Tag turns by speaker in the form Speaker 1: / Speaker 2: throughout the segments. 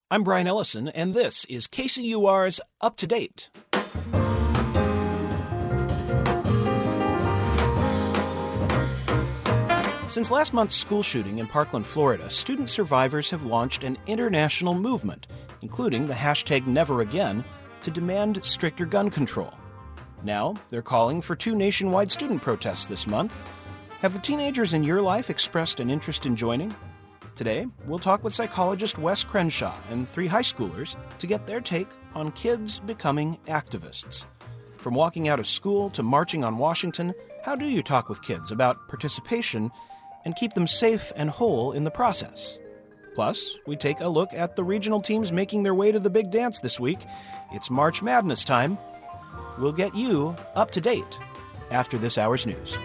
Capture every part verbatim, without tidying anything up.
Speaker 1: I'm Brian Ellison, and this is K C U R's Up to Date. Since last month's school shooting in Parkland, Florida, student survivors have launched an international movement, including the hashtag NeverAgain, to demand stricter gun control. Now, they're calling for two nationwide student protests this month. Have the teenagers in your life expressed an interest in joining? Today, we'll talk with psychologist Wes Crenshaw and three high schoolers to get their take on kids becoming activists. From walking out of school to marching on Washington, how do you talk with kids about participation and keep them safe and whole in the process? Plus, we take a look at the regional teams making their way to the big dance this week. It's March Madness time. We'll get you up to date after this hour's news.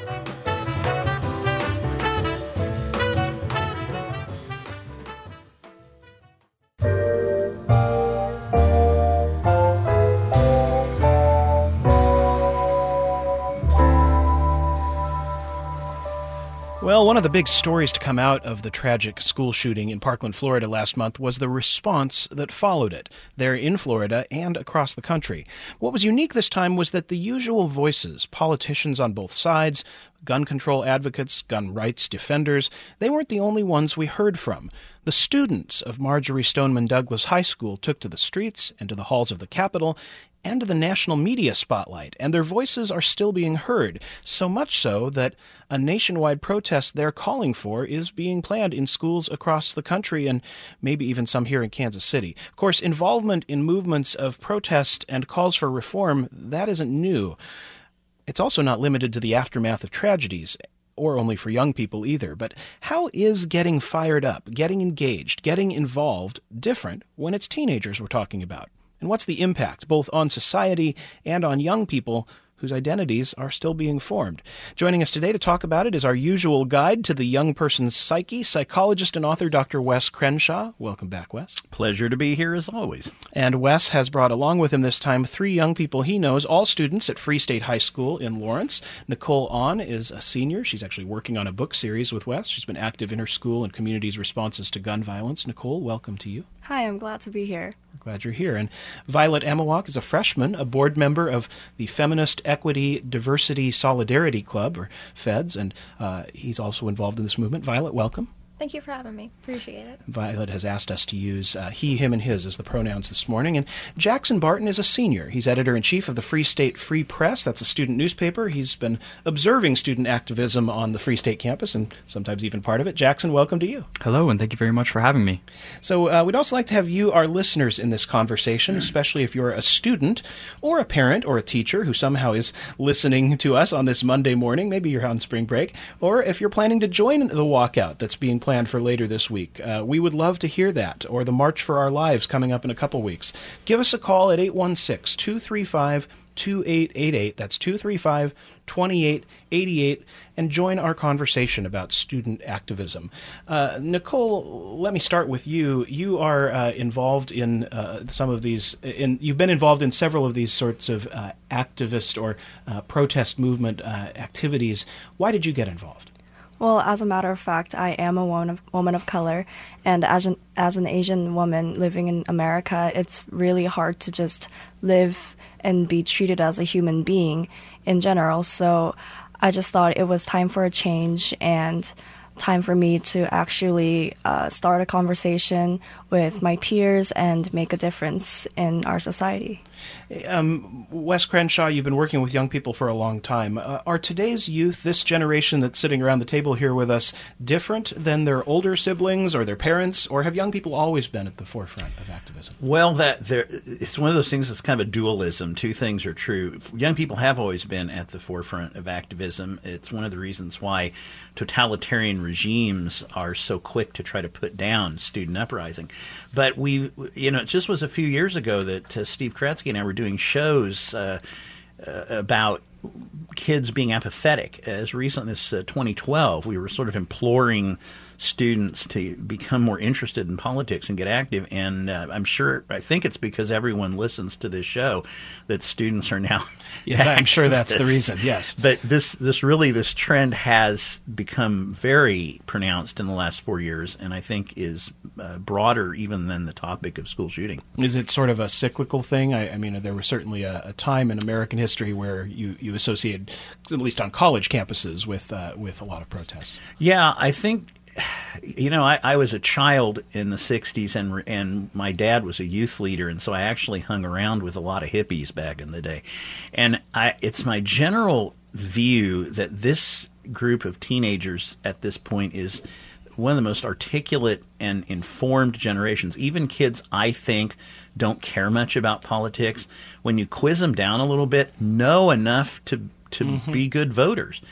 Speaker 1: Well, one of the big stories to come out of the tragic school shooting in Parkland, Florida last month was the response that followed it, there in Florida and across the country. What was unique this time was that the usual voices, politicians on both sides, gun control advocates, gun rights defenders, they weren't the only ones we heard from. The students of Marjory Stoneman Douglas High School took to the streets and to the halls of the Capitol and to the national media spotlight, and their voices are still being heard, so much so that a nationwide protest they're calling for is being planned in schools across the country and maybe even some here in Kansas City. Of course, involvement in movements of protest and calls for reform, that isn't new. It's also not limited to the aftermath of tragedies, or only for young people either. But how is getting fired up, getting engaged, getting involved different when it's teenagers we're talking about? And what's the impact, both on society and on young people whose identities are still being formed? Joining us today to talk about it is our usual guide to the young person's psyche, psychologist and author Doctor Wes Crenshaw. Welcome back, Wes.
Speaker 2: Pleasure to be here as always.
Speaker 1: And Wes has brought along with him this time three young people he knows, all students at Free State High School in Lawrence. Nicole Ahn is a senior. She's actually working on a book series with Wes. She's been active in her school and community's responses to gun violence. Nicole, welcome to you.
Speaker 3: Hi, I'm glad to be here.
Speaker 1: We're glad you're here. And Violet Amawak is a freshman, a board member of the Feminist Equity Diversity Solidarity Club, or FEDS, and uh, he's also involved in this movement. Violet, welcome.
Speaker 4: Thank you for having me. Appreciate it.
Speaker 1: Violet has asked us to use uh, he, him, and his as the pronouns this morning. And Jackson Barton is a senior. He's editor-in-chief of the Free State Free Press. That's a student newspaper. He's been observing student activism on the Free State campus and sometimes even part of it. Jackson, welcome to you.
Speaker 5: Hello, and thank you very much for having me.
Speaker 1: So uh, we'd also like to have you, our listeners, in this conversation, especially if you're a student or a parent or a teacher who somehow is listening to us on this Monday morning. Maybe you're on spring break. Or if you're planning to join the walkout that's being planned for later this week. Uh, we would love to hear that, or the March for Our Lives coming up in a couple weeks. Give us a call at eight one six, two three five, two eight eight eight. That's two three five, two eight eight eight, and join our conversation about student activism. Uh, Nicole, let me start with you. You are uh, involved in uh, some of these, in, you've been involved in several of these sorts of uh, activist or uh, protest movement uh, activities. Why did you get involved?
Speaker 3: Well, as a matter of fact, I am a woman of, woman of color, and as an, as an Asian woman living in America, it's really hard to just live and be treated as a human being in general. So I just thought it was time for a change and time for me to actually uh, start a conversation with my peers and make a difference in our society.
Speaker 1: Um, Wes Crenshaw, you've been working with young people for a long time. Uh, are today's youth, this generation that's sitting around the table here with us, different than their older siblings or their parents, or have young people always been at the forefront of activism?
Speaker 2: Well, that there, it's one of those things that's kind of a dualism. Two things are true. Young people have always been at the forefront of activism. It's one of the reasons why totalitarian regimes are so quick to try to put down student uprising. But we, you know, it just was a few years ago that uh, Steve Koretsky and I were doing shows uh, uh, about kids being apathetic. As recently as uh, twenty twelve, we were sort of imploring students to become more interested in politics and get active. And uh, I'm sure, I think it's because everyone listens to this show that students are now.
Speaker 1: Yes, I'm sure that's the reason. Yes,
Speaker 2: but this this really this trend has become very pronounced in the last four years, and I think is uh, broader even than the topic of school shooting.
Speaker 1: Is it sort of a cyclical thing? I, I mean, there was certainly a, a time in American history where you you associated, at least on college campuses, with uh, with a lot of protests.
Speaker 2: Yeah, I think. You know, I, I was a child in the sixties, and and my dad was a youth leader, and so I actually hung around with a lot of hippies back in the day. And I, it's my general view that this group of teenagers at this point is one of the most articulate and informed generations. Even kids, I think, don't care much about politics. When you quiz them down a little bit, know enough to to mm-hmm. be good voters.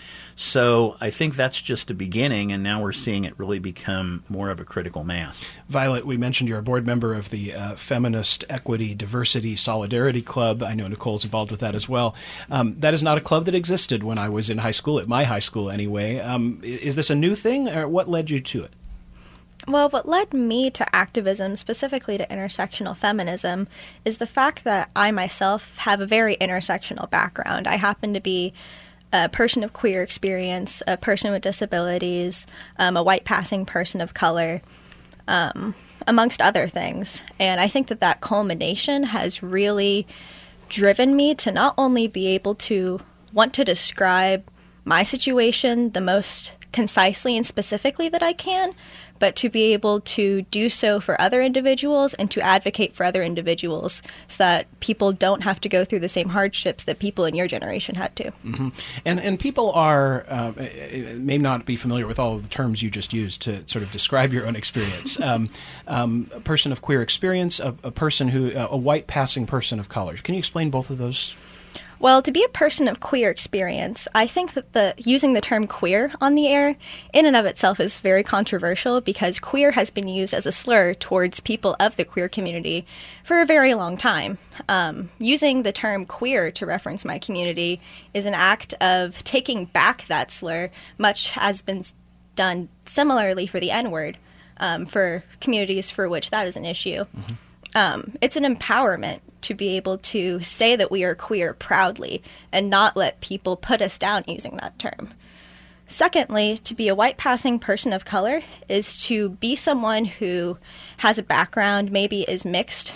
Speaker 2: So I think that's just a beginning, and now we're seeing it really become more of a critical mass.
Speaker 1: Violet, we mentioned you're a board member of the uh, Feminist Equity, Diversity, Solidarity Club. I know Nicole's involved with that as well. Um, that is not a club that existed when I was in high school, at my high school anyway. Um, is this a new thing, or what led you to it?
Speaker 4: Well, what led me to activism, specifically to intersectional feminism, is the fact that I myself have a very intersectional background. I happen to be a person of queer experience, a person with disabilities, um, a white passing person of color, um, amongst other things. And I think that that culmination has really driven me to not only be able to want to describe my situation the most concisely and specifically that I can, but to be able to do so for other individuals and to advocate for other individuals so that people don't have to go through the same hardships that people in your generation had to.
Speaker 1: Mm-hmm. And and people are, uh, may not be familiar with all of the terms you just used to sort of describe your own experience. um, um, a person of queer experience, a, a person who, uh, a white passing person of color. Can you explain both of those?
Speaker 4: Well, to be a person of queer experience, I think that the using the term queer on the air in and of itself is very controversial because queer has been used as a slur towards people of the queer community for a very long time. Um, using the term queer to reference my community is an act of taking back that slur, much has been done similarly for the N-word um, for communities for which that is an issue. Mm-hmm. Um, it's an empowerment to be able to say that we are queer proudly and not let people put us down using that term. Secondly, to be a white passing person of color is to be someone who has a background, maybe is mixed,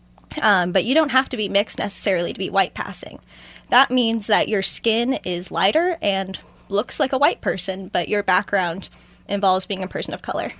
Speaker 4: um, but you don't have to be mixed necessarily to be white passing. That means that your skin is lighter and looks like a white person, but your background involves being a person of color.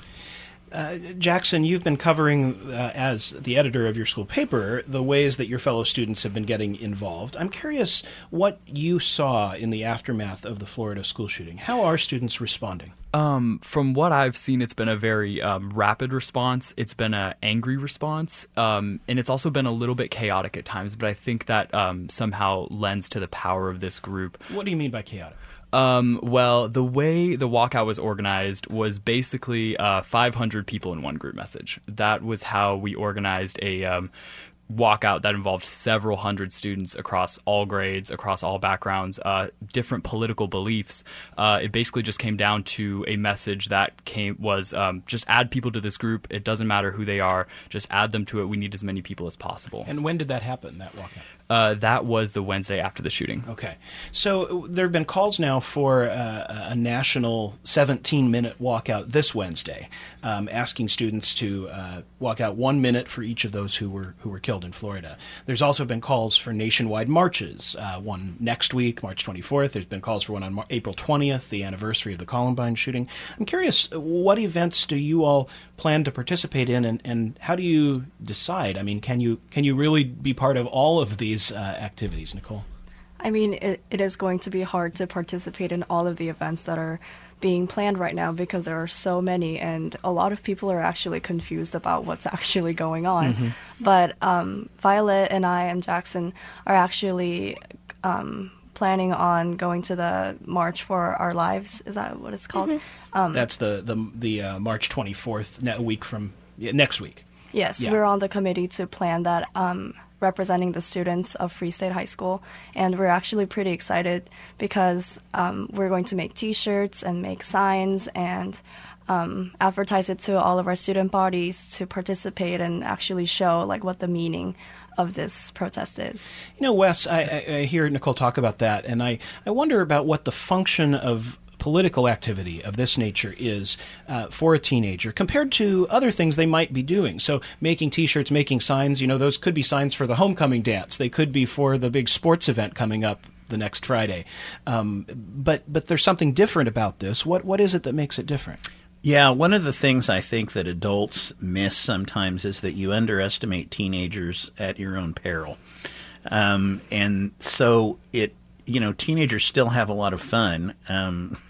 Speaker 1: Uh, Jackson, you've been covering, uh, as the editor of your school paper, the ways that your fellow students have been getting involved. I'm curious what you saw in the aftermath of the Florida school shooting. How are students responding?
Speaker 5: Um, from what I've seen, it's been a very um, rapid response. It's been an angry response, um, and it's also been a little bit chaotic at times, but I think that um, somehow lends to the power of this group.
Speaker 1: What do you mean by chaotic?
Speaker 5: Um, well, the way the walkout was organized was basically uh, five hundred people in one group message. That was how we organized a um, walkout that involved several hundred students across all grades, across all backgrounds, uh, different political beliefs. Uh, it basically just came down to a message that came was um, just add people to this group. It doesn't matter who they are. Just add them to it. We need as many people as possible.
Speaker 1: And when did that happen, that walkout?
Speaker 5: Uh, that was the Wednesday after the shooting.
Speaker 1: Okay. So there have been calls now for uh, a national seventeen-minute walkout this Wednesday, um, asking students to uh, walk out one minute for each of those who were who were killed in Florida. There's also been calls for nationwide marches, uh, one next week, March twenty-fourth. There's been calls for one on Mar- April twentieth, the anniversary of the Columbine shooting. I'm curious, what events do you all plan to participate in, and, and how do you decide? I mean, can you can you really be part of all of these uh, activities, Nicole?
Speaker 3: I mean, it, it is going to be hard to participate in all of the events that are being planned right now because there are so many, and a lot of people are actually confused about what's actually going on. Mm-hmm. But um, Violet and I and Jackson are actually um, planning on going to the March for Our Lives. Is that what it's called? Mm-hmm. Um,
Speaker 1: That's the the, the uh, March twenty-fourth, a week from yeah, next week.
Speaker 3: Yes,
Speaker 1: yeah.
Speaker 3: We're on the committee to plan that, um, representing the students of Free State High School, and we're actually pretty excited because um, we're going to make T-shirts and make signs, and um, advertise it to all of our student bodies to participate and actually show like what the meaning of this protest is.
Speaker 1: You know, Wes, I, I, I hear Nicole talk about that, and I, I wonder about what the function of political activity of this nature is uh, for a teenager compared to other things they might be doing. So making T-shirts, making signs, you know, those could be signs for the homecoming dance. They could be for the big sports event coming up the next Friday. Um, but but there's something different about this. What What is it that makes it different?
Speaker 2: Yeah, one of the things I think that adults miss sometimes is that you underestimate teenagers at your own peril. Um, and so it, you know, teenagers still have a lot of fun um,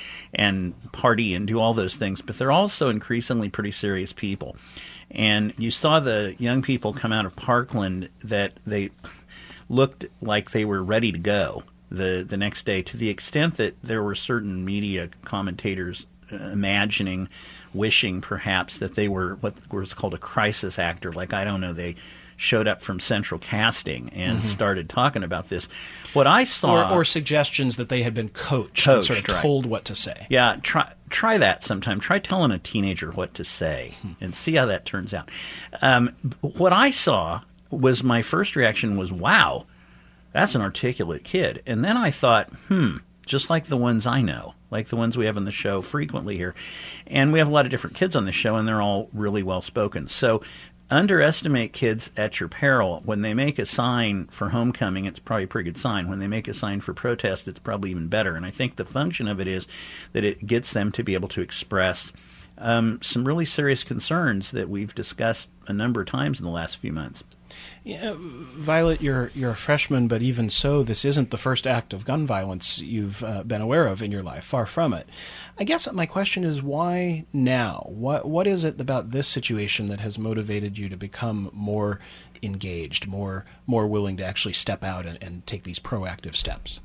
Speaker 2: and party and do all those things, but they're also increasingly pretty serious people. And you saw the young people come out of Parkland that they looked like they were ready to go the, the next day, to the extent that there were certain media commentators imagining, wishing perhaps that they were what was called a crisis actor. Like, I don't know, they showed up from Central Casting and mm-hmm. started talking about this. What I saw...
Speaker 1: Or, or suggestions that they had been coached,
Speaker 2: coached
Speaker 1: and sort of
Speaker 2: right.
Speaker 1: told what to say.
Speaker 2: Yeah, try try that sometime. Try telling a teenager what to say hmm. and see how that turns out. Um, what I saw was, my first reaction was, wow, that's an articulate kid. And then I thought, hmm, just like the ones I know, like the ones we have on the show frequently here. And we have a lot of different kids on the show, and they're all really well-spoken. So underestimate kids at your peril. When they make a sign for homecoming, it's probably a pretty good sign. When they make a sign for protest, it's probably even better. And I think the function of it is that it gets them to be able to express um, some really serious concerns that we've discussed a number of times in the last few months.
Speaker 1: Yeah, Violet, you're you're a freshman, but even so, this isn't the first act of gun violence you've uh, been aware of in your life. Far from it. I guess my question is, why now? What what is it about this situation that has motivated you to become more engaged, more more willing to actually step out and, and take these proactive steps?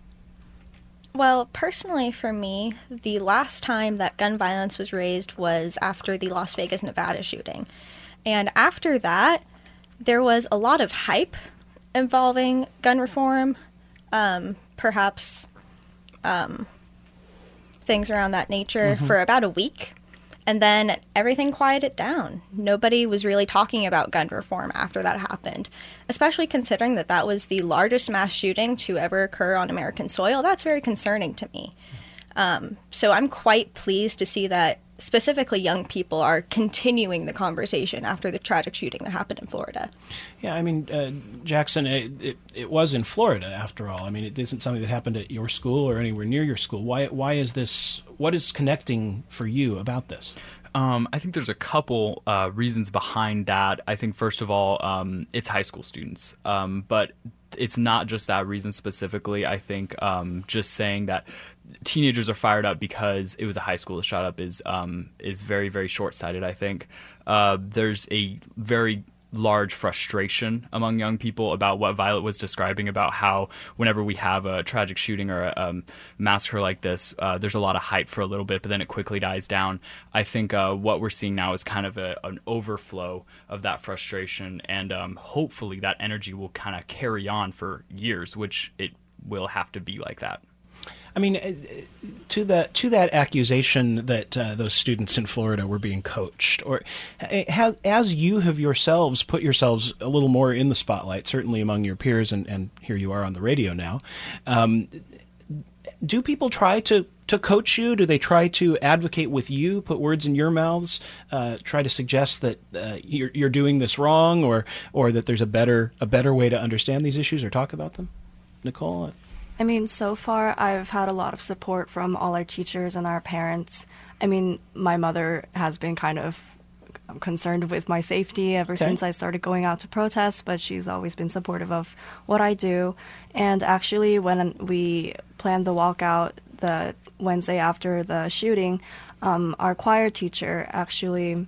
Speaker 4: Well, personally for me, the last time that gun violence was raised was after the Las Vegas, Nevada shooting. And after that, there was a lot of hype involving gun reform, um, perhaps um, things around that nature mm-hmm. for about a week. And then everything quieted down. Nobody was really talking about gun reform after that happened, especially considering that that was the largest mass shooting to ever occur on American soil. That's very concerning to me. Um, so I'm quite pleased to see that specifically young people are continuing the conversation after the tragic shooting that happened in Florida.
Speaker 1: Yeah, I mean, uh, Jackson, it, it, it was in Florida, after all. I mean, it isn't something that happened at your school or anywhere near your school. Why, why is this, what is connecting for you about this?
Speaker 5: Um, I think there's a couple uh, reasons behind that. I think, first of all, um, it's high school students. Um, but it's not just that reason specifically. I think um, just saying that teenagers are fired up because it was a high school that shot up is um, is very, very short-sighted, I think. Uh, there's a very large frustration among young people about what Violet was describing, about how whenever we have a tragic shooting or a um, massacre like this, uh, there's a lot of hype for a little bit, but then it quickly dies down. I think uh, what we're seeing now is kind of a, an overflow of that frustration, and um, hopefully that energy will kind of carry on for years, which it will have to be like that.
Speaker 1: I mean, to that to that accusation that uh, those students in Florida were being coached, or has, as you have yourselves put yourselves a little more in the spotlight, certainly among your peers, and, and here you are on the radio now, um, do people try to, to coach you? Do they try to advocate with you, put words in your mouths, uh, try to suggest that uh, you're, you're doing this wrong, or or that there's a better a better way to understand these issues or talk about them? Nicole?
Speaker 3: I mean, so far I've had a lot of support from all our teachers and our parents. I mean, my mother has been kind of concerned with my safety ever okay. since I started going out to protest, but she's always been supportive of what I do. And actually, when we planned the walkout the Wednesday after the shooting, um, our choir teacher actually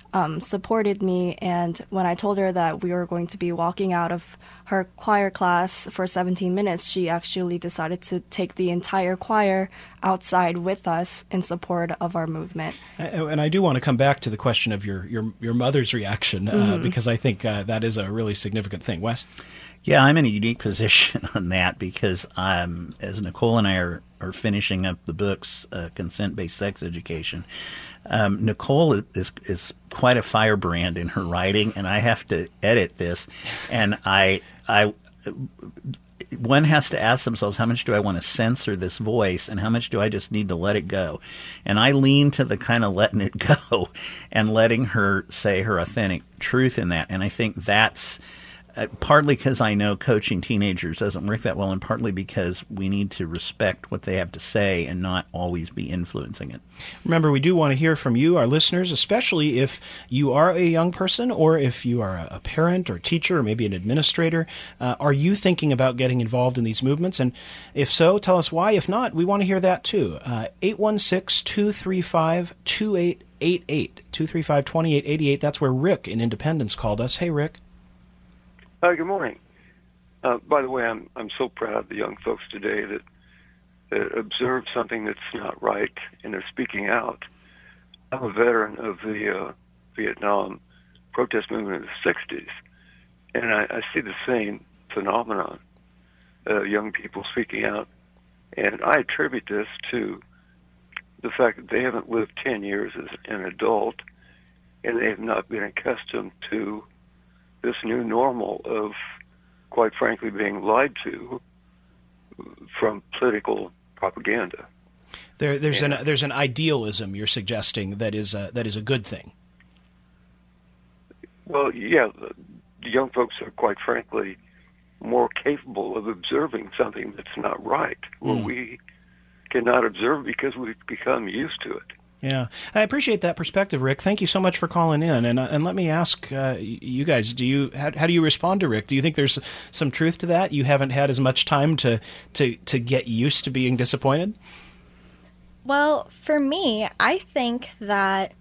Speaker 3: um, supported me. And when I told her that we were going to be walking out of her choir class for seventeen minutes, she actually decided to take the entire choir outside with us in support of our movement.
Speaker 1: And I do want to come back to the question of your your, your mother's reaction, mm-hmm. uh, because I think uh, that is a really significant thing. Wes?
Speaker 2: Yeah, I'm in a unique position on that because I'm, as Nicole and I are, are finishing up the books, uh, Consent-Based Sex Education, um, Nicole is is quite a firebrand in her writing, and I have to edit this, and I I one has to ask themselves, how much do I want to censor this voice, and how much do I just need to let it go? And I lean to the kind of letting it go and letting her say her authentic truth in that, and I think that's Uh, partly because I know coaching teenagers doesn't work that well, and partly because we need to respect what they have to say and not always be influencing it.
Speaker 1: Remember, we do want to hear from you, our listeners, especially if you are a young person or if you are a parent or teacher or maybe an administrator. Uh, are you thinking about getting involved in these movements? And if so, tell us why. If not, we want to hear that too. Uh, eight one six, two three five, two eight eight eight, two three five, two eight eight eight. That's where Rick in Independence called us. Hey, Rick.
Speaker 6: Hi, good morning. Uh, by the way, I'm I'm so proud of the young folks today that, that observe something that's not right and they're speaking out. I'm a veteran of the uh, Vietnam protest movement of the sixties, and I, I see the same phenomenon, uh, young people speaking out. And I attribute this to the fact that they haven't lived ten years as an adult, and they have not been accustomed to this new normal of, quite frankly, being lied to from political propaganda.
Speaker 1: There, there's
Speaker 6: and,
Speaker 1: an there's an idealism you're suggesting that is a, that is a good thing.
Speaker 6: Well, yeah, the young folks are, quite frankly, more capable of observing something that's not right, where mm. we cannot observe because we've become used to it.
Speaker 1: Yeah, I appreciate that perspective, Rick. Thank you so much for calling in. And uh, and let me ask uh, you guys: Do you how, how do you respond to Rick? Do you think there's some truth to that? You haven't had as much time to to to get used to being disappointed?
Speaker 4: Well, for me, I think that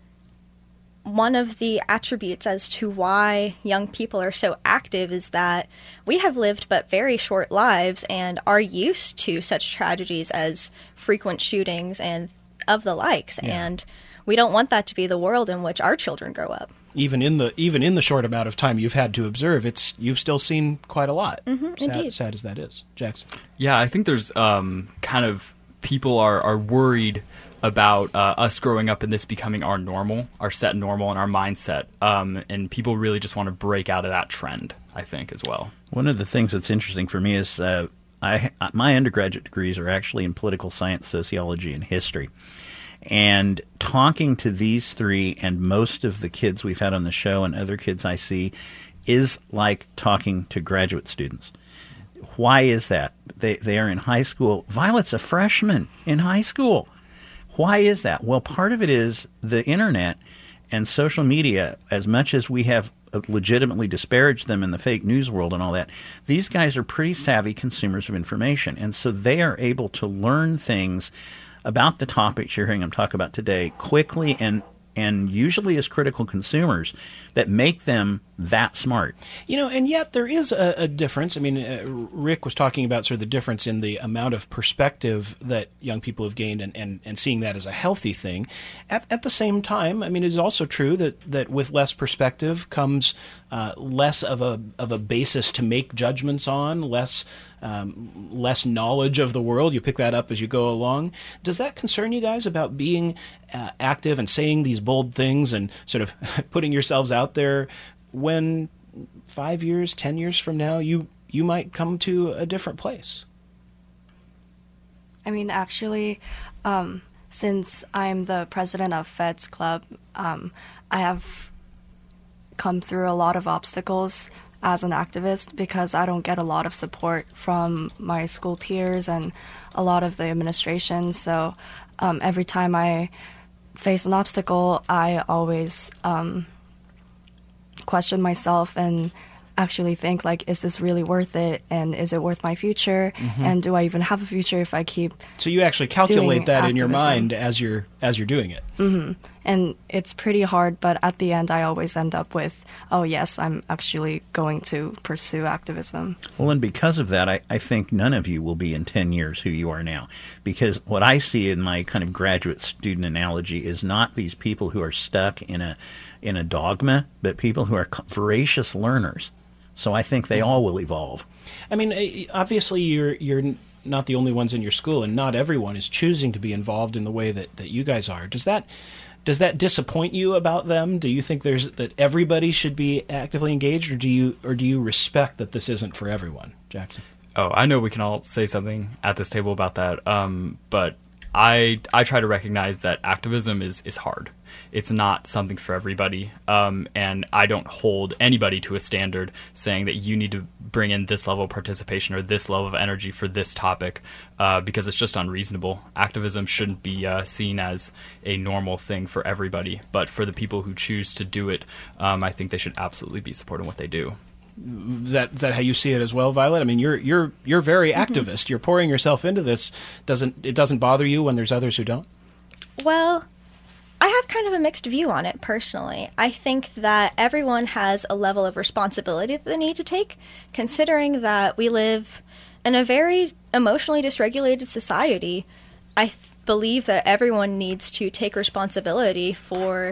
Speaker 4: one of the attributes as to why young people are so active is that we have lived but very short lives and are used to such tragedies as frequent shootings and of the likes, yeah. And we don't want that to be the world in which our children grow up.
Speaker 1: Even in the even in the short amount of time you've had to observe, it's you've still seen quite a lot.
Speaker 4: Mm-hmm,
Speaker 1: sad,
Speaker 4: indeed.
Speaker 1: sad as that is, Jackson.
Speaker 5: Yeah, I think there's um, kind of people are are worried about uh, us growing up and this becoming our normal, our set normal, and our mindset, um, and people really just want to break out of that trend, I think, as well.
Speaker 2: One of the things that's interesting for me is uh, I my undergraduate degrees are actually in political science, sociology, and history. And talking to these three and most of the kids we've had on the show and other kids I see is like talking to graduate students. Why is that? They they are in high school. Violet's a freshman in high school. Why is that? Well, part of it is the internet and social media. As much as we have legitimately disparaged them in the fake news world and all that, these guys are pretty savvy consumers of information. And so they are able to learn things about the topics you're hearing them talk about today quickly and and usually as critical consumers that make them that smart.
Speaker 1: You know, and yet there is a, a difference. I mean, uh, Rick was talking about sort of the difference in the amount of perspective that young people have gained and, and, and seeing that as a healthy thing. At, at the same time, I mean, it is also true that, that with less perspective comes uh, less of a of a basis to make judgments on, less um, less knowledge of the world. You pick that up as you go along. Does that concern you guys about being uh, active and saying these bold things and sort of putting yourselves out there when five years, ten years from now, you you might come to a different place?
Speaker 3: I mean, actually, um, since I'm the president of Feds Club, um, I have come through a lot of obstacles as an activist because I don't get a lot of support from my school peers and a lot of the administration. So um, every time I face an obstacle, I always um, question myself and actually think, like, is this really worth it? And is it worth my future? Mm-hmm. And do I even have a future if I keep
Speaker 1: So you actually calculate that
Speaker 3: activism.
Speaker 1: in your mind as you're as you're doing it.
Speaker 3: Mm-hmm. And it's pretty hard, but at the end, I always end up with, oh, yes, I'm actually going to pursue activism.
Speaker 2: Well, and because of that, I, I think none of you will be in ten years who you are now. Because what I see in my kind of graduate student analogy is not these people who are stuck in a in a dogma, but people who are voracious learners. So I think they all will evolve.
Speaker 1: I mean, obviously, you're you're not the only ones in your school, and not everyone is choosing to be involved in the way that, that you guys are. Does that does that disappoint you about them? Do you think there's that everybody should be actively engaged, or do you or do you respect that this isn't for everyone, Jackson?
Speaker 5: Oh, I know we can all say something at this table about that, um, but I I try to recognize that activism is, is hard. It's not something for everybody, um, and I don't hold anybody to a standard saying that you need to bring in this level of participation or this level of energy for this topic, uh, because it's just unreasonable. Activism shouldn't be uh, seen as a normal thing for everybody, but for the people who choose to do it, um, I think they should absolutely be supporting what they do.
Speaker 1: Is that is that how you see it as well, Violet? I mean, you're you're you're very activist. Mm-hmm. You're pouring yourself into this. Doesn't it doesn't bother you when there's others who don't?
Speaker 4: Well, I have kind of a mixed view on it personally. I think that everyone has a level of responsibility that they need to take, considering that we live in a very emotionally dysregulated society. I th- believe that everyone needs to take responsibility for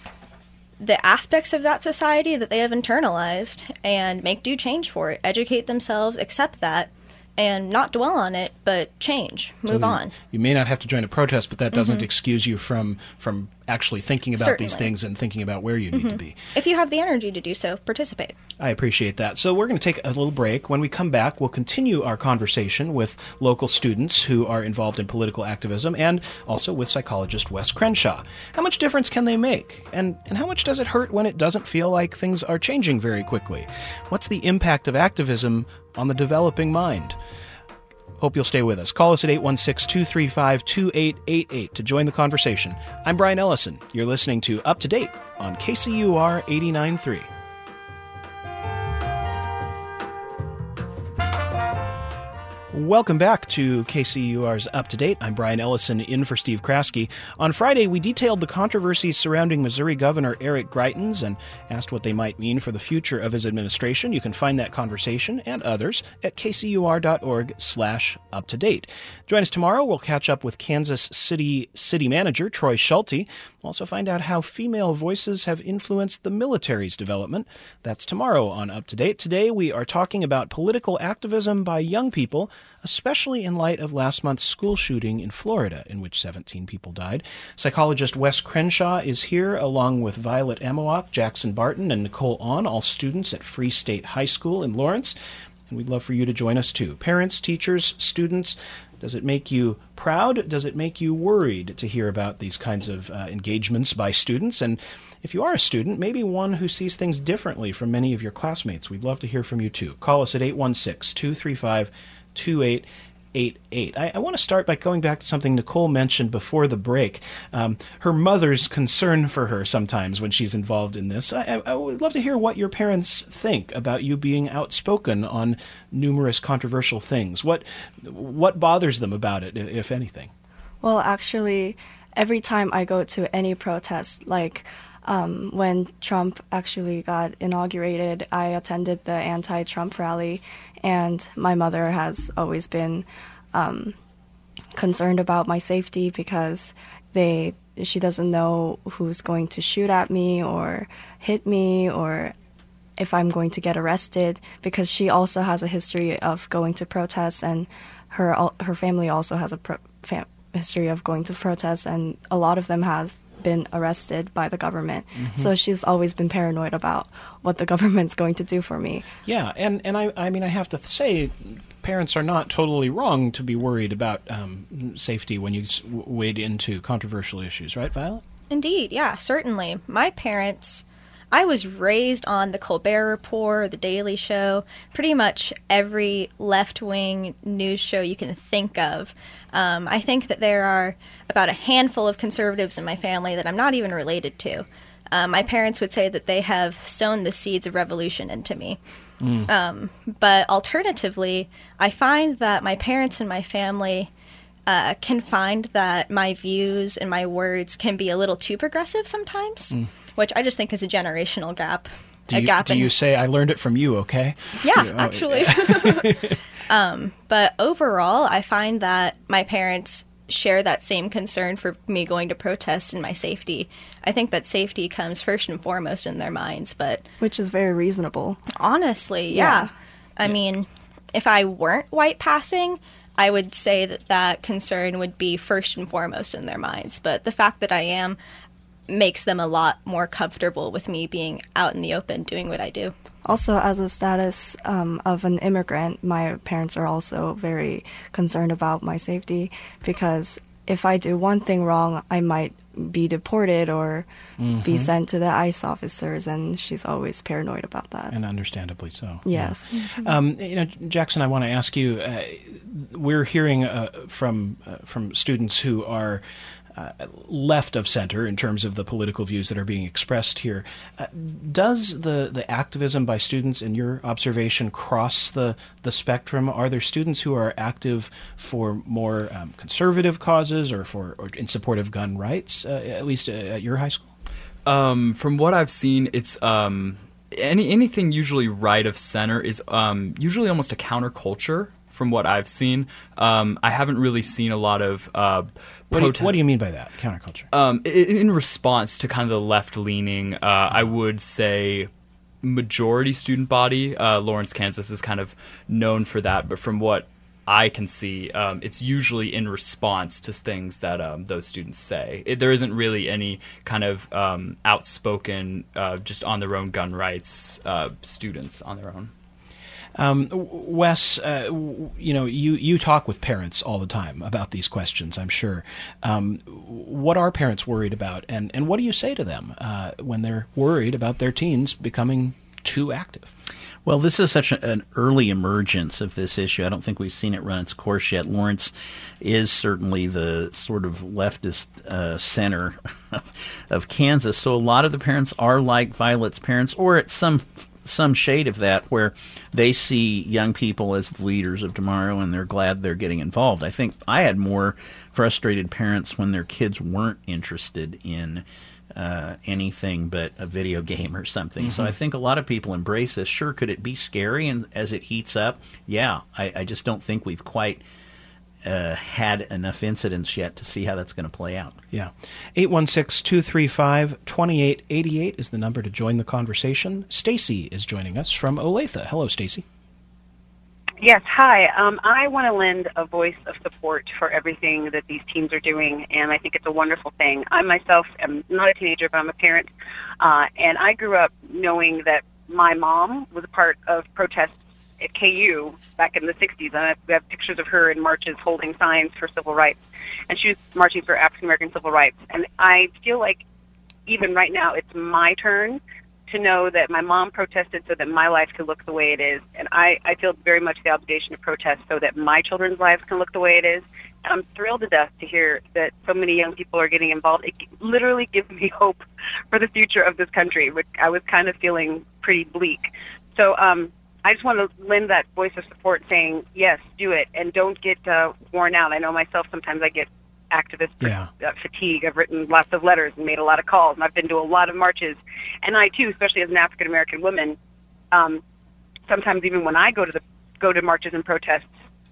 Speaker 4: the aspects of that society that they have internalized and make due change for it, educate themselves, accept that, and not dwell on it, but change, move
Speaker 1: so
Speaker 4: on.
Speaker 1: You may not have to join a protest, but that doesn't mm-hmm. excuse you from, from actually thinking about
Speaker 4: Certainly.
Speaker 1: these things and thinking about where you mm-hmm. need to be.
Speaker 4: If you have the energy to do so, participate.
Speaker 1: I appreciate that. So we're going to take a little break. When we come back, we'll continue our conversation with local students who are involved in political activism and also with psychologist Wes Crenshaw. How much difference can they make? And, and how much does it hurt when it doesn't feel like things are changing very quickly? What's the impact of activism on the developing mind? Hope you'll stay with us. Call us at eight one six, two three five, two eight eight eight to join the conversation. I'm Brian Ellison. You're listening to Up to Date on K C U R eighty-nine point three. Welcome back to K C U R's Up to Date. I'm Brian Ellison, in for Steve Kraske. On Friday, we detailed the controversies surrounding Missouri Governor Eric Greitens and asked what they might mean for the future of his administration. You can find that conversation and others at kcur.org slash up to date. Join us tomorrow. We'll catch up with Kansas City City Manager Troy Schulte. We'll also find out how female voices have influenced the military's development. That's tomorrow on Up to Date. Today, we are talking about political activism by young people, especially in light of last month's school shooting in Florida, in which seventeen people died. Psychologist Wes Crenshaw is here, along with Violet Amowak, Jackson Barton, and Nicole On, all students at Free State High School in Lawrence. And we'd love for you to join us, too. Parents, teachers, students, does it make you proud? Does it make you worried to hear about these kinds of uh, engagements by students? And if you are a student, maybe one who sees things differently from many of your classmates, we'd love to hear from you, too. Call us at eight one six, two three five, two eight eight eight. I, I want to start by going back to something Nicole mentioned before the break. Um, her mother's concern for her sometimes when she's involved in this. I, I would love to hear what your parents think about you being outspoken on numerous controversial things. What what bothers them about it, if anything?
Speaker 3: Well, actually, every time I go to any protest, like Um, when Trump actually got inaugurated, I attended the anti-Trump rally, and my mother has always been um, concerned about my safety because they she doesn't know who's going to shoot at me or hit me or if I'm going to get arrested, because she also has a history of going to protests, and her her family also has a pro- fam- history of going to protests, and a lot of them have been arrested by the government. Mm-hmm. So she's always been paranoid about what the government's going to do for me.
Speaker 1: Yeah, and, and I, I mean, I have to say, parents are not totally wrong to be worried about um, safety when you wade into controversial issues, right, Violet?
Speaker 4: Indeed, yeah, certainly. My parents, I was raised on the Colbert Report, the Daily Show, pretty much every left-wing news show you can think of. Um, I think that there are about a handful of conservatives in my family that I'm not even related to. Um, my parents would say that they have sown the seeds of revolution into me. Mm. Um, but alternatively, I find that my parents and my family uh, can find that my views and my words can be a little too progressive sometimes, mm. which I just think is a generational gap.
Speaker 1: Do
Speaker 4: a
Speaker 1: you,
Speaker 4: gap
Speaker 1: do
Speaker 4: in,
Speaker 1: you say, I learned it from you, okay?
Speaker 4: Yeah,
Speaker 1: you know,
Speaker 4: actually. um, but overall, I find that my parents share that same concern for me going to protest and my safety. I think that safety comes first and foremost in their minds, but...
Speaker 3: Which is very reasonable.
Speaker 4: Honestly, yeah. yeah. I yeah. mean, if I weren't white passing, I would say that that concern would be first and foremost in their minds. But the fact that I am makes them a lot more comfortable with me being out in the open doing what I do.
Speaker 3: Also, as a status um, of an immigrant, my parents are also very concerned about my safety, because if I do one thing wrong, I might be deported or mm-hmm. be sent to the ICE officers, and she's always paranoid about that.
Speaker 1: And understandably so.
Speaker 3: Yes.
Speaker 1: Yeah. Mm-hmm. Um, you know, Jackson, I want to ask you, uh, we're hearing uh, from uh, from students who are Uh, left of center in terms of the political views that are being expressed here. Uh, does the, the activism by students, in your observation, cross the, the spectrum? Are there students who are active for more um, conservative causes or for or in support of gun rights, uh, at least at your high school?
Speaker 5: Um, from what I've seen, it's um, any anything usually right of center is um, usually almost a counterculture. From what I've seen, um, I haven't really seen a lot of uh,
Speaker 1: what, do you, what do you mean by that, counterculture?
Speaker 5: Um, in, in response to kind of the left-leaning, uh, I would say majority student body. Uh, Lawrence, Kansas is kind of known for that, but from what I can see, um, it's usually in response to things that um, those students say. It, there isn't really any kind of um, outspoken, uh, just on their own gun rights uh, students on their own.
Speaker 1: Um, Wes, uh, you know, you, you talk with parents all the time about these questions, I'm sure. Um, what are parents worried about, and, and what do you say to them uh, when they're worried about their teens becoming too active?
Speaker 2: Well, this is such an early emergence of this issue. I don't think we've seen it run its course yet. Lawrence is certainly the sort of leftist uh, center of Kansas, so a lot of the parents are like Violet's parents, or at some some shade of that, where they see young people as the leaders of tomorrow and they're glad they're getting involved. I think I had more frustrated parents when their kids weren't interested in uh, anything but a video game or something. Mm-hmm. So I think a lot of people embrace this. Sure, could it be scary and as it heats up? Yeah, I, I just don't think we've quite Uh, had enough incidents yet to see how that's going to play out.
Speaker 1: Yeah. eight one six, two three five, two eight eight eight is the number to join the conversation. Stacy is joining us from Olathe. Hello, Stacy.
Speaker 7: Yes, hi. Um, I want to lend a voice of support for everything that these teams are doing, and I think it's a wonderful thing. I myself am not a teenager, but I'm a parent, uh, and I grew up knowing that my mom was a part of protests at K U back in the sixties, and I have pictures of her in marches holding signs for civil rights, and she was marching for African-American civil rights. And I feel like even right now it's my turn to know that my mom protested so that my life could look the way it is, and I, I feel very much the obligation to protest so that my children's lives can look the way it is. And I'm thrilled to death to hear that so many young people are getting involved. It literally gives me hope for the future of this country, which I was kind of feeling pretty bleak. So, um, I just want to lend that voice of support saying, yes, do it, and don't get uh, worn out. I know myself, sometimes I get activist
Speaker 1: yeah.
Speaker 7: uh, fatigue. I've written lots of letters and made a lot of calls, and I've been to a lot of marches. And I, too, especially as an African-American woman, um, sometimes even when I go to the go to marches and protests,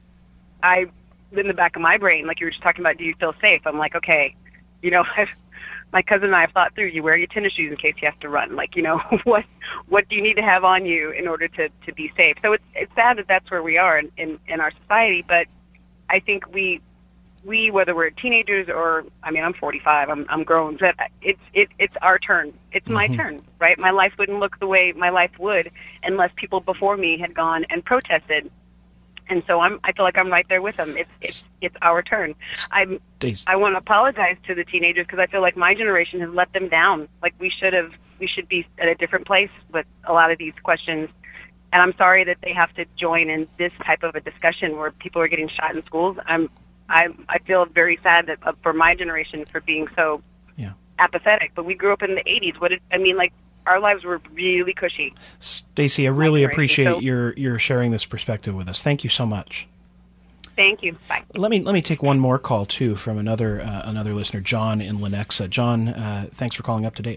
Speaker 7: I, in the back of my brain, like you were just talking about, do you feel safe? I'm like, okay, you know, I've, my cousin and I have thought through, you wear your tennis shoes in case you have to run. Like, you know, what what do you need to have on you in order to, to be safe? So it's it's sad that that's where we are in, in, in our society, but I think we, we whether we're teenagers or, I mean, I'm forty-five, I'm I'm grown, but it's, it, it's our turn. It's my mm-hmm. turn, right? My life wouldn't look the way my life would unless people before me had gone and protested. And so I'm, I feel like I'm right there with them. It's it's it's our turn. I'm, I want to apologize to the teenagers because I feel like my generation has let them down. Like we should have, we should be at a different place with a lot of these questions. And I'm sorry that they have to join in this type of a discussion where people are getting shot in schools. I'm, I I feel very sad that uh, for my generation for being so
Speaker 1: yeah.
Speaker 7: apathetic. But we grew up in the eighties. What did, I mean, like. Our lives were really cushy.
Speaker 1: Stacy, I really appreciate so, your, your sharing this perspective with us. Thank you so much.
Speaker 7: Thank you. Bye.
Speaker 1: Let me let me take one more call too from another uh, another listener, John in Lenexa. John, uh, thanks for calling Up to Date.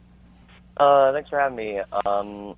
Speaker 8: Uh, thanks for having me. Um,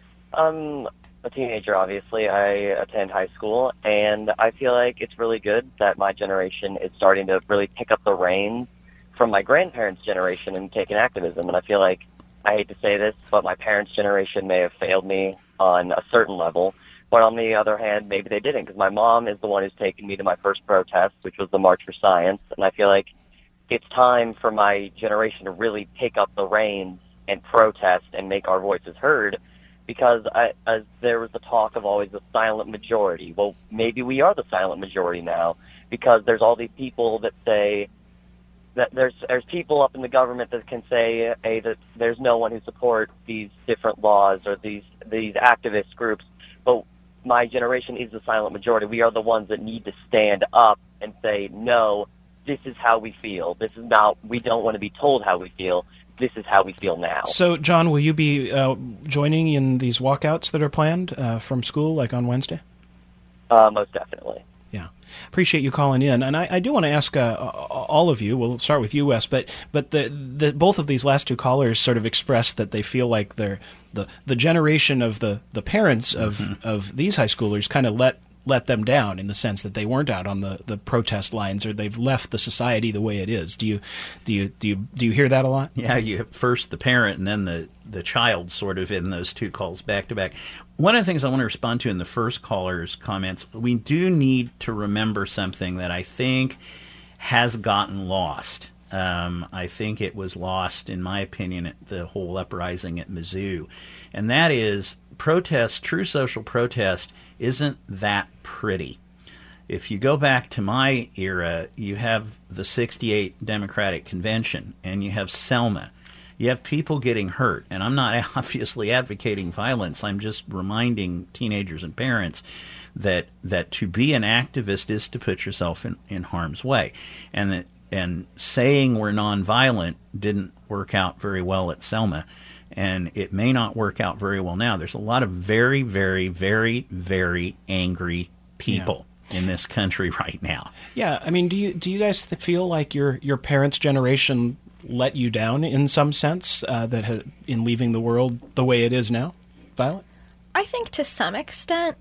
Speaker 8: I'm a teenager, obviously. I attend high school, and I feel like it's really good that my generation is starting to really pick up the reins from my grandparents' generation and take in activism. And I feel like, I hate to say this, but my parents' generation may have failed me on a certain level. But on the other hand, maybe they didn't, because my mom is the one who's taken me to my first protest, which was the March for Science. And I feel like it's time for my generation to really pick up the reins and protest and make our voices heard, because I, as there was the talk of always the silent majority. Well, maybe we are the silent majority now, because there's all these people that say that there's there's people up in the government that can say, hey, that there's no one who supports these different laws or these these activist groups. But my generation is the silent majority. We are the ones that need to stand up and say, no, this is how we feel. This is not, we don't want to be told how we feel. This is how we feel now.
Speaker 1: So, John, will you be uh, joining in these walkouts that are planned uh, from school, like on Wednesday?
Speaker 8: Uh, most definitely.
Speaker 1: Yeah. Appreciate you calling in. And I, I do want to ask uh, all of you, we'll start with you, Wes, but but the, the both of these last two callers sort of expressed that they feel like they're the, the generation of the, the parents of, mm-hmm. of these high schoolers kind of let let them down, in the sense that they weren't out on the, the protest lines, or they've left the society the way it is. Do you do you do you do you hear that a lot?
Speaker 2: Yeah, you have first the parent and then the, the child, sort of in those two calls back to back. One of the things I want to respond to in the first caller's comments, we do need to remember something that I think has gotten lost. Um, I think it was lost, in my opinion, at the whole uprising at Mizzou, and that is protest, true social protest, isn't that pretty. If you go back to my era, you have the sixty-eight Democratic Convention, and you have Selma. You have people getting hurt, and I'm not obviously advocating violence. I'm just reminding teenagers and parents that that to be an activist is to put yourself in, in harm's way, and that and saying we're nonviolent didn't work out very well at Selma. And it may not work out very well now. There's a lot of very, very, very, very angry people yeah. in this country right now.
Speaker 1: Yeah, I mean, do you do you guys feel like your your parents' generation let you down in some sense, uh, that ha- in leaving the world the way it is now, Violet?
Speaker 4: I think to some extent,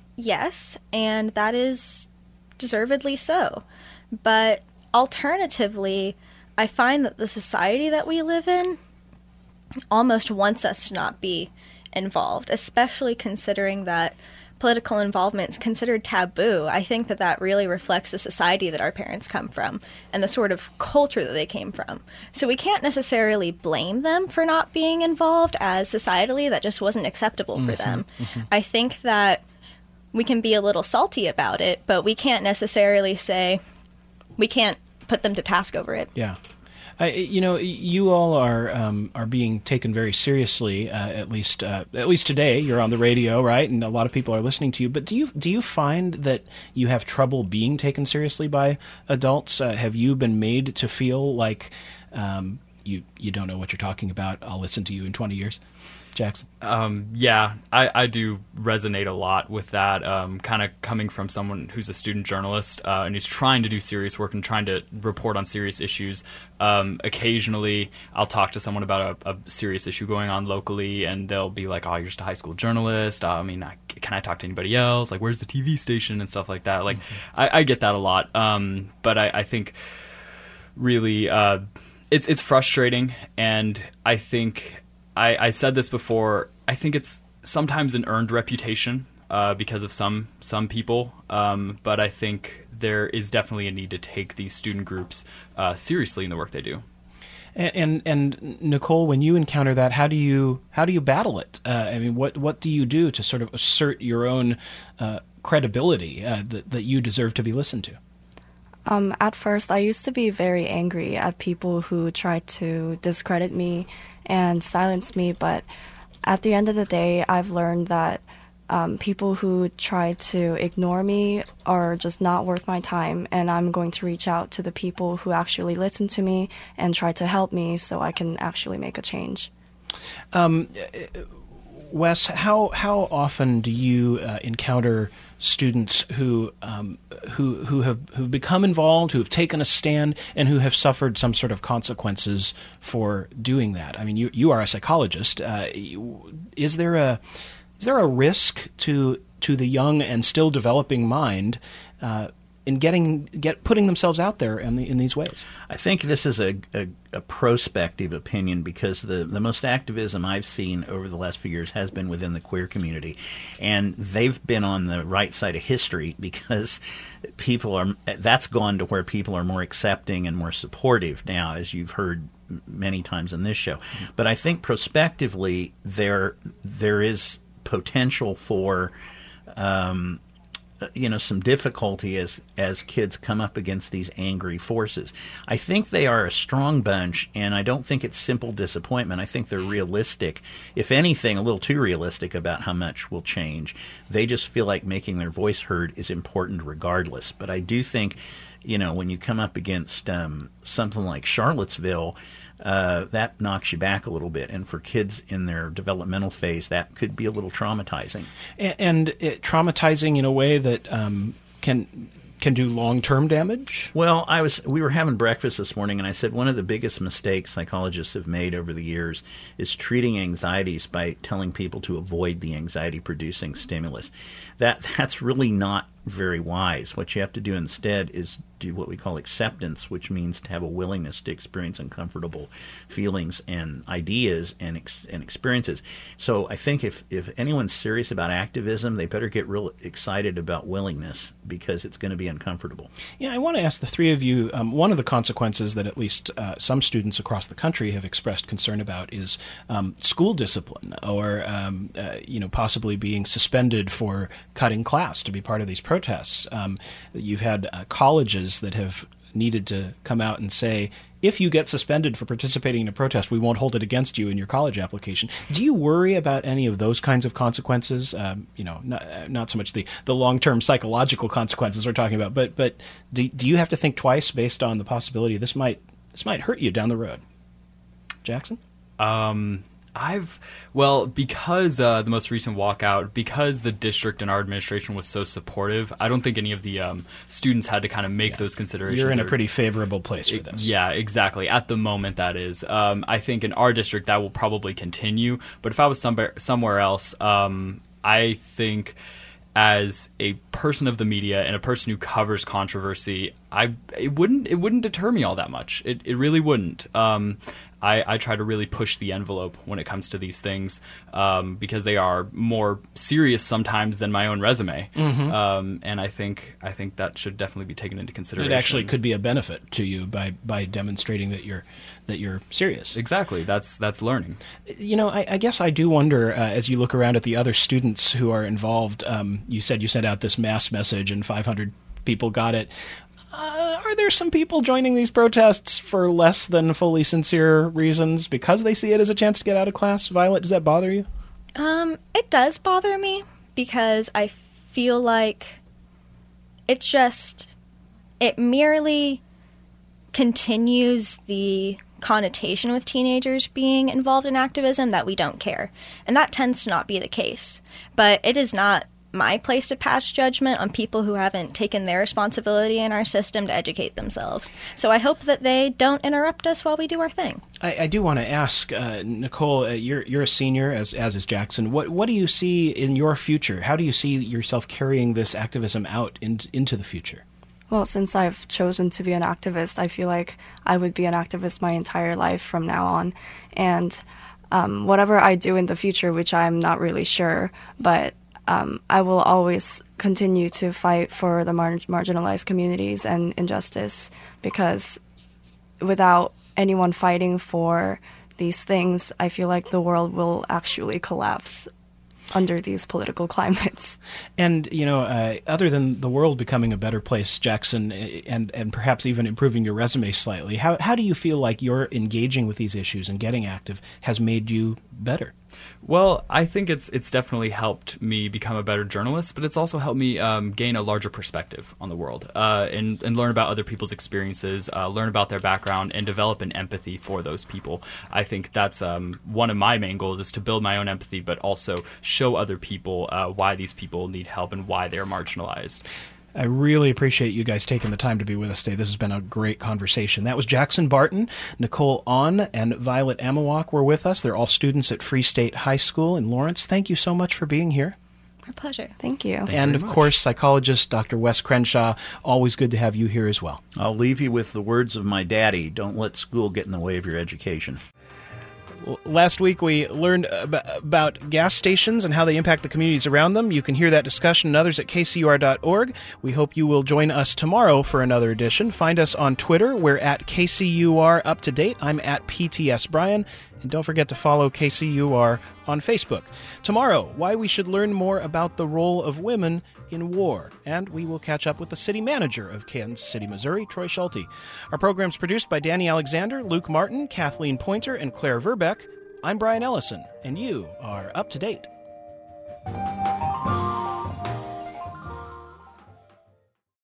Speaker 4: yes, and that is deservedly so. But alternatively, I find that the society that we live in almost wants us to not be involved, especially considering that political involvement is considered taboo. I think that that really reflects the society that our parents come from and the sort of culture that they came from. So we can't necessarily blame them for not being involved, as societally that just wasn't acceptable mm-hmm, for them. Mm-hmm. I think that we can be a little salty about it, but we can't necessarily say, we can't put them to task over it.
Speaker 1: Yeah. I, you know, you all are um, are being taken very seriously. Uh, at least, uh, at least today, you're on the radio, right? And a lot of people are listening to you. But do you do you find that you have trouble being taken seriously by adults? Uh, have you been made to feel like um, you you don't know what you're talking about? I'll listen to you in twenty years. Jackson?
Speaker 5: Um, yeah, I, I do resonate a lot with that, um, kind of coming from someone who's a student journalist uh, and who's trying to do serious work and trying to report on serious issues. Um, occasionally, I'll talk to someone about a, a serious issue going on locally, and they'll be like, oh, you're just a high school journalist. Uh, I mean, I, can I talk to anybody else? Like, where's the T V station and stuff like that? Like, mm-hmm. I, I get that a lot, um, but I, I think really uh, it's it's frustrating, and I think... I, I said this before, I think it's sometimes an earned reputation uh, because of some some people, um, but I think there is definitely a need to take these student groups uh, seriously in the work they do.
Speaker 1: And, and and Nicole, when you encounter that, how do you how do you battle it? Uh, I mean, what what do you do to sort of assert your own uh, credibility uh, that that you deserve to be listened to?
Speaker 3: Um, at first, I used to be very angry at people who tried to discredit me and silence me, but at the end of the day, I've learned that um, people who try to ignore me are just not worth my time, and I'm going to reach out to the people who actually listen to me and try to help me so I can actually make a change.
Speaker 1: Um, Wes, how how often do you uh, encounter students who um, who who have who've become involved, who have taken a stand, and who have suffered some sort of consequences for doing that? I mean, you you are a psychologist. Uh, is there a is there a risk to to the young and still developing mind uh, in getting get putting themselves out there in the, in these ways?
Speaker 2: I think this is a, a, a prospective opinion, because the, the most activism I've seen over the last few years has been within the queer community, and they've been on the right side of history, because people are that's gone to where people are more accepting and more supportive now, as you've heard many times on this show. Mm-hmm. But I think prospectively there there is potential for um, you know, some difficulty as as kids come up against these angry forces. I think they are a strong bunch, and I don't think it's simple disappointment. I think they're realistic, if anything, a little too realistic about how much will change. They just feel like making their voice heard is important regardless. But I do think, you know, when you come up against um, something like Charlottesville, Uh, that knocks you back a little bit. And for kids in their developmental phase, that could be a little traumatizing.
Speaker 1: And, and it, traumatizing in a way that um, can can do long-term damage?
Speaker 2: Well, I was we were having breakfast this morning, and I said one of the biggest mistakes psychologists have made over the years is treating anxieties by telling people to avoid the anxiety-producing stimulus. That That's really not very wise. What you have to do instead is do what we call acceptance, which means to have a willingness to experience uncomfortable feelings and ideas and ex- and experiences. So I think if, if anyone's serious about activism, they better get real excited about willingness, because it's going to be uncomfortable.
Speaker 1: Yeah, I want to ask the three of you, um, one of the consequences that at least uh, some students across the country have expressed concern about is um, school discipline, or um, uh, you know, possibly being suspended for cutting class to be part of these protests. Um, you've had uh, colleges that have needed to come out and say, if you get suspended for participating in a protest, we won't hold it against you in your college application. Do you worry about any of those kinds of consequences? Um, you know, not, not so much the, the long-term psychological consequences we're talking about, but but do, do you have to think twice based on the possibility this might this might hurt you down the road? Jackson?
Speaker 5: Um, I've, well, because uh, the most recent walkout, because the district and our administration was so supportive, I don't think any of the um, students had to kind of make yeah. those considerations.
Speaker 1: You're in a
Speaker 5: or,
Speaker 1: pretty favorable place for this.
Speaker 5: Yeah, exactly. At the moment, that is. Um, I think in our district, that will probably continue. But if I was somewhere, somewhere else, um, I think as a person of the media and a person who covers controversy, I it wouldn't it wouldn't deter me all that much. It it really wouldn't. Um, I, I try to really push the envelope when it comes to these things, um, because they are more serious sometimes than my own resume. Mm-hmm. Um, and I think I think that should definitely be taken into consideration.
Speaker 1: It actually could be a benefit to you by, by demonstrating that you're that you're serious.
Speaker 5: Exactly. That's that's learning.
Speaker 1: You know, I, I guess I do wonder, uh, as you look around at the other students who are involved. Um, you said you sent out this mass message and five hundred people got it. Uh, are there some people joining these protests for less than fully sincere reasons because they see it as a chance to get out of class? Violet, does that bother you?
Speaker 4: Um, it does bother me, because I feel like it's just, it merely continues the connotation with teenagers being involved in activism that we don't care. And that tends to not be the case. But it is not my place to pass judgment on people who haven't taken their responsibility in our system to educate themselves. So I hope that they don't interrupt us while we do our thing.
Speaker 1: I, I do want to ask, uh, Nicole, uh, you're you're a senior, as as is Jackson. What what do you see in your future? How do you see yourself carrying this activism out in, into the future?
Speaker 3: Well, since I've chosen to be an activist, I feel like I would be an activist my entire life from now on. And um, whatever I do in the future, which I'm not really sure, but Um, I will always continue to fight for the mar- marginalized communities and injustice, because without anyone fighting for these things, I feel like the world will actually collapse under these political climates.
Speaker 1: And, you know, uh, other than the world becoming a better place, Jackson, and, and perhaps even improving your resume slightly, how, how do you feel like your engaging with these issues and getting active has made you better?
Speaker 5: Well, I think it's it's definitely helped me become a better journalist, but it's also helped me um, gain a larger perspective on the world uh, and, and learn about other people's experiences, uh, learn about their background, and develop an empathy for those people. I think that's um, one of my main goals, is to build my own empathy, but also show other people uh, why these people need help and why they're marginalized.
Speaker 1: I really appreciate you guys taking the time to be with us today. This has been a great conversation. That was Jackson Barton, Nicole On, and Violet Amawak were with us. They're all students at Free State High School in Lawrence. Thank you so much for being here.
Speaker 4: My pleasure.
Speaker 3: Thank you.
Speaker 1: Thank and, you of much. course, psychologist Doctor Wes Crenshaw. Always good to have you here as well.
Speaker 2: I'll leave you with the words of my daddy. Don't let school get in the way of your education.
Speaker 1: Last week, we learned about gas stations and how they impact the communities around them. You can hear that discussion and others at K C U R dot org. We hope you will join us tomorrow for another edition. Find us on Twitter. We're at K C U R Up to Date. I'm at P T S Brian. And don't forget to follow K C U R on Facebook. Tomorrow, why we should learn more about the role of women in war. And we will catch up with the city manager of Kansas City, Missouri, Troy Schulte. Our program's produced by Danny Alexander, Luke Martin, Kathleen Pointer, and Claire Verbeck. I'm Brian Ellison, and you are Up to Date.